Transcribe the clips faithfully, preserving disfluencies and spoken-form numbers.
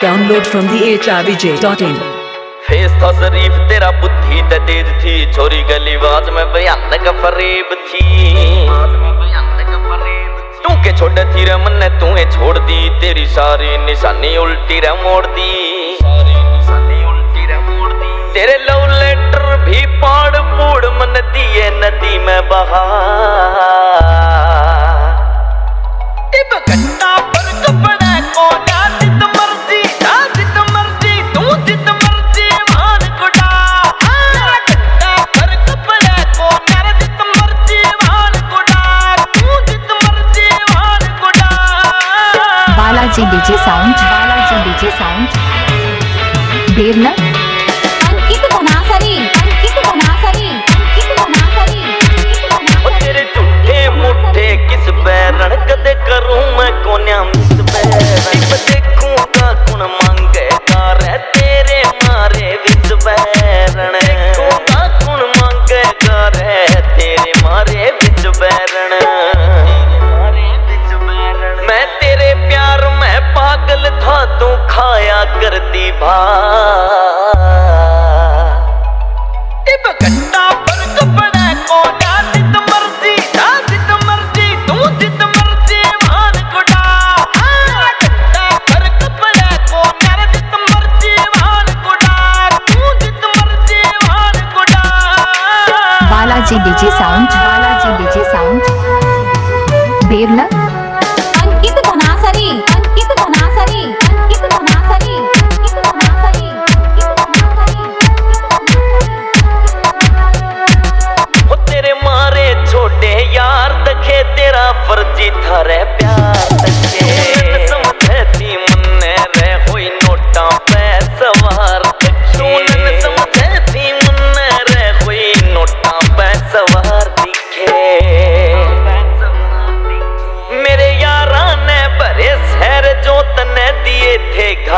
Download from the h r v j dot in. Face था शरीफ तेरा बुद्धि ते तेज थी, छोरी गली बाज में भयानक फरेब थी। तू के छोड़ थी रे मन्ने तू छोड़ दी, तेरी सारी निशानी उल्टी रे मोड़ दी। तेरे लव लेटर भी पाड़ पूड़ मन दिए नदी में बहा। इब घंटा फर्क पड़ा को ना जित मर्जी ना जित मर्जी तू जित मर्जी मान गुडा। घंटा फर्क पड़ा को ना जित मर्जी मान गुडा, तू जित मर्जी मान गुडा। Balaji DJ sound, Balaji DJ sound देर न अंकित बनासरी, अंकित बनासरी, अंकित बनासरी, अंकित बनासरी। तेरे झूठे मुठे किस बैरण कदे करूं मैं कोन्या मिस बैरण। देखूंगा कुण मांगेगा रे तेरे मारे विस बैरण। देखूंगा कुण मांगेगा रे तेरे मारे विस बैरण। मैं तेरे प्यार में पागल था तू खाया करती भा। इब घंटा फर्क पड़ा को ना जित मर्जी ना जित मर्जी तू जित मर्जी मान गुडा। घंटा फर्क पड़ा को ना जित मर्जी मान गुडा, तू जित मर्जी मान गुडा। Balaji DJ sound, Balaji DJ sound देर न अंकित बनासरी, अंकित बनासरी, अंकित बनासरी, अंकित बनासरी, अंकित बनासरी। ओ तेरे मारे छोटे यार तके तेरा फर्जी था रे प्यार तके। समझती मन्ने रे होई नोटा पे सवार तके। समझती मन्ने रे होई नोटा पे सवार दिखे। मेरे यारा ने भरे शहर जो तने दिए थे घा।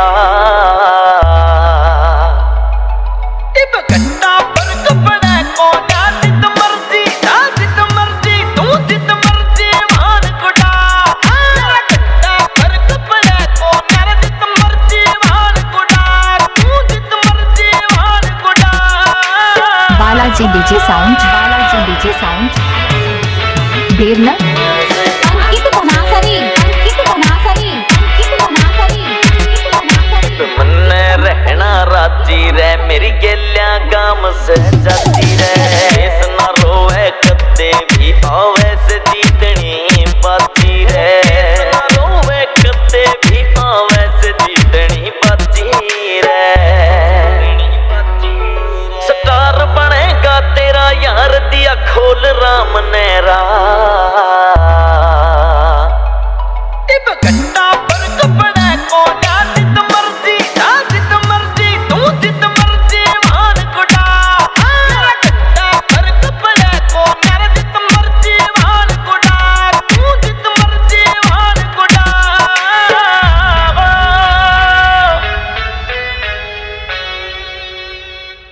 इब घंटा फर्क पड़ा को ना जित मर्जी ना जित मर्जी तू जित मर्जी मान गुडा। घंटा फर्क पड़ा को ना जित मर्जी मान गुडा, तू जित मर्जी मान गुडा। Balaji DJ sound, Balaji DJ sound देर न अंकित बनासरी, अंकित बनासरी, अंकित बनासरी, अंकित बनासरी। मन्ने रहना राजी रे मेरी गेल्या गाम से।